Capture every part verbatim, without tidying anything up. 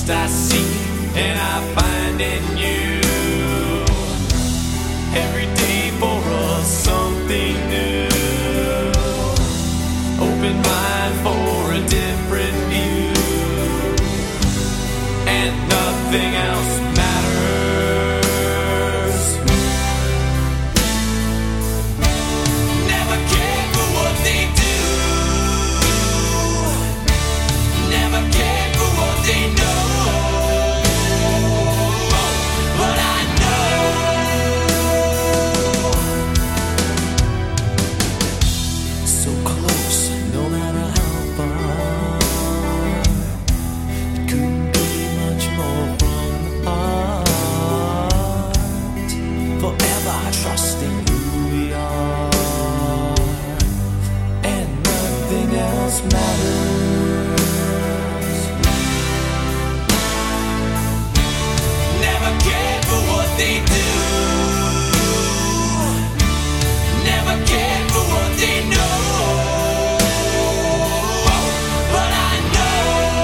Trust I seek and I find in you. Every day for us something new. Open mind for a different view. And nothing else matters. Never cared for what they do. Never cared for what they know. But I know so close, no matter how far. It couldn't be much more from the heart. Forever trusting who we are. And nothing else matters. Never cared for what they do. Never cared for what they know. But I know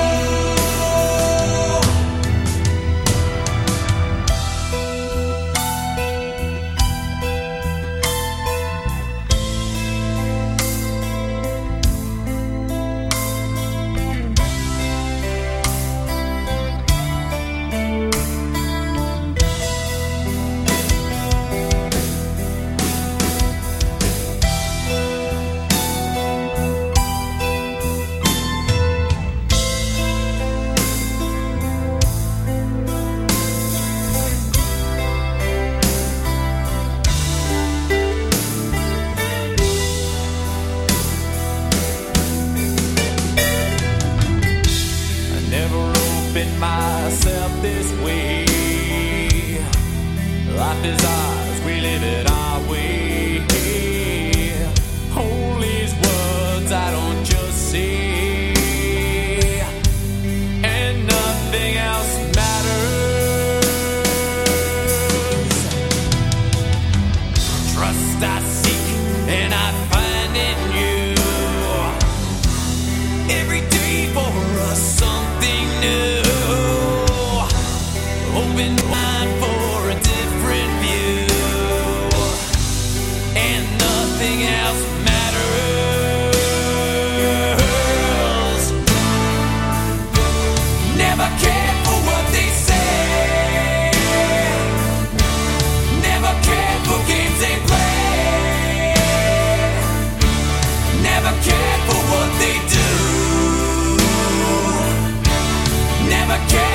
I never opened myself this way. Life is ours, we live it our way. Hold these words I don't just say. And nothing else matters. Trust I seek and I find in you. Every day for us something new. Open mind for a different view. And nothing else matters. Never cared for what they say. Never cared for games they play. Never cared for what they do. Never cared